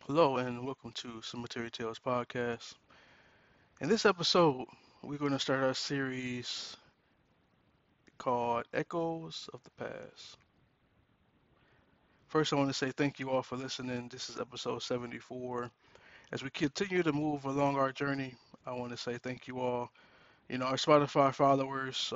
Hello and welcome to Cemetery Tales Podcast. In this episode, we're going to start our series called Echoes of the Past. First, I want to say thank you all for listening. This is episode 74. As we continue to move along our journey, I want to say thank you all. Our Spotify followers,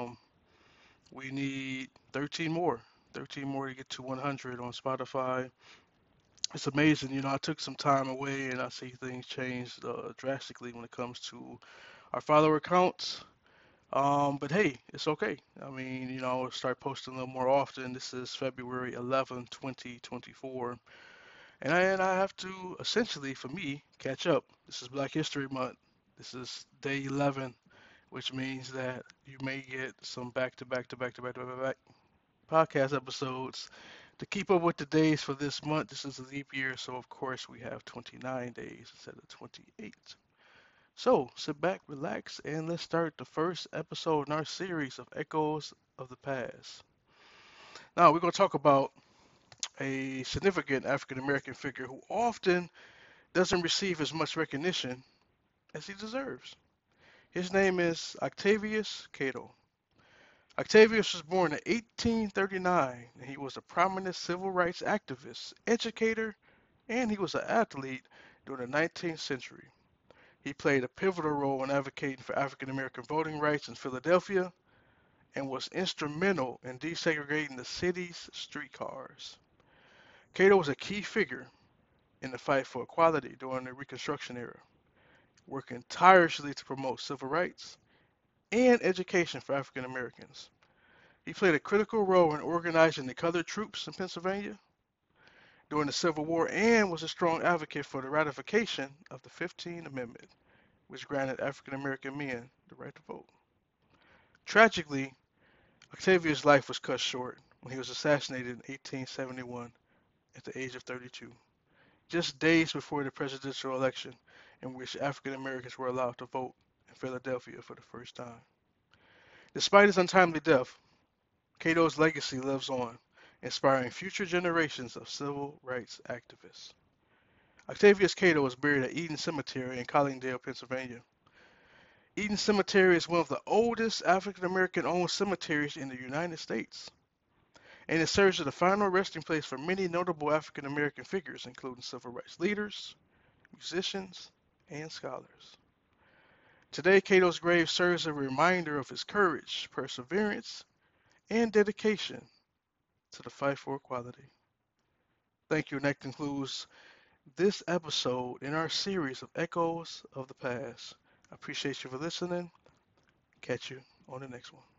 we need 13 more. 13 more to get to 100 on Spotify. It's amazing. I took some time away and I see things change drastically when it comes to our follower counts. But hey, it's okay. I mean, I'll start posting a little more often. This is February 11th, 2024. And I have to essentially, for me, catch up. This is Black History Month. This is day 11, which means that you may get some back to back to back to back to back podcast episodes to keep up with the days for this month. This is a leap year, so of course we have 29 days instead of 28. So sit back, relax, and let's start the first episode in our series of Echoes of the Past. Now, we're going to talk about a significant African American figure who often doesn't receive as much recognition as he deserves. His name is Octavius Cato. Octavius was born in 1839, and he was a prominent civil rights activist, educator, and he was an athlete during the 19th century. He played a pivotal role in advocating for African American voting rights in Philadelphia and was instrumental in desegregating the city's streetcars. Cato was a key figure in the fight for equality during the Reconstruction era, working tirelessly to promote civil rights and education for African Americans. He played a critical role in organizing the colored troops in Pennsylvania during the Civil War and was a strong advocate for the ratification of the 15th Amendment, which granted African American men the right to vote. Tragically, Octavius' life was cut short when he was assassinated in 1871 at the age of 32, just days before the presidential election in which African Americans were allowed to vote in Philadelphia for the first time. Despite his untimely death, Cato's legacy lives on, inspiring future generations of civil rights activists. Octavius Cato is buried at Eden Cemetery in Collingdale, Pennsylvania. Eden Cemetery is one of the oldest African American owned cemeteries in the United States, and it serves as the final resting place for many notable African American figures, including civil rights leaders, musicians, and scholars. Today, Cato's grave serves as a reminder of his courage, perseverance, and dedication to the fight for equality. Thank you, and that concludes this episode in our series of Echoes of the Past. I appreciate you for listening. Catch you on the next one.